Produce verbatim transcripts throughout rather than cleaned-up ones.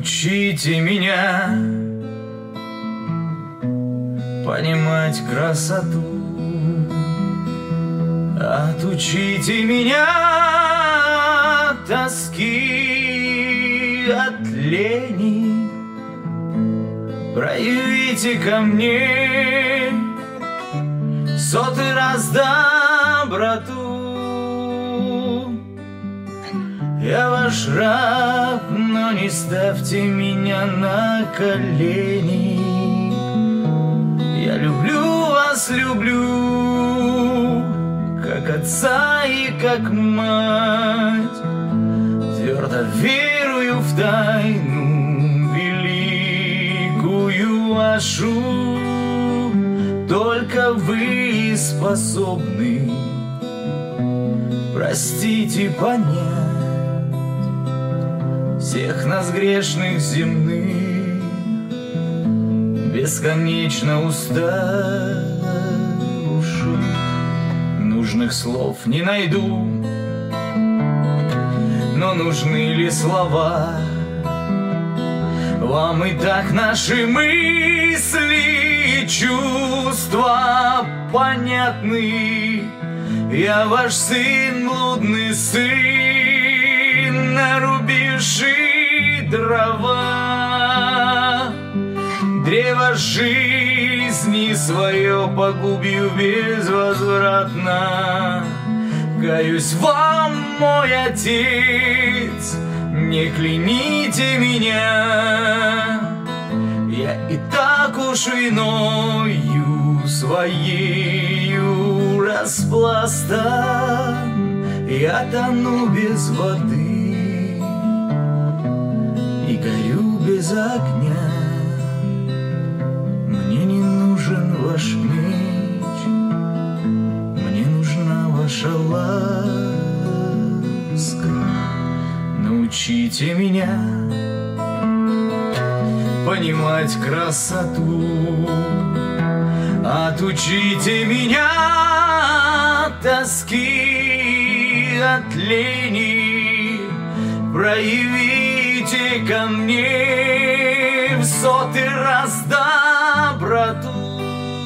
Научите меня понимать красоту, отучите меня от тоски, от лени, проявите ко мне сотый раз доброту. Я ваш раб, но не ставьте меня на колени. Я люблю вас, люблю, как отца и как мать. Твердо верую в тайну великую вашу. Только вы способны простить и понять всех нас грешных земных, бесконечно уставших. Нужных слов не найду, но нужны ли слова? Вам и так наши мысли, чувства понятны. Я ваш сын, блудный сын, нарубивший дрова. Древо жизни свое погубив безвозвратно. Каюсь вам, мой отец, не кляните меня. Я и так уж виною своею распластан. Я тону без воды и горю без огня. Мне не нужен ваш меч, мне нужна ваша ласка. Научите меня понимать красоту, отучите меня от тоски, от лени, проявите ко мне в сотый раз доброту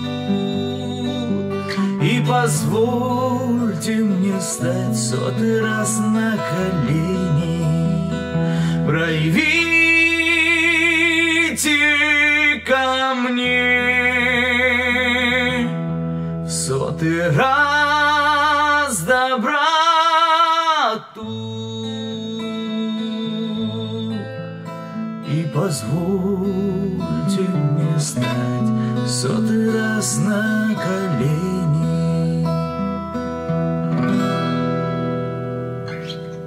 и позвольте мне стать сотый раз на колени. Проявите ко мне в сотый раз доброту и позвольте мне стать сотый раз на колени.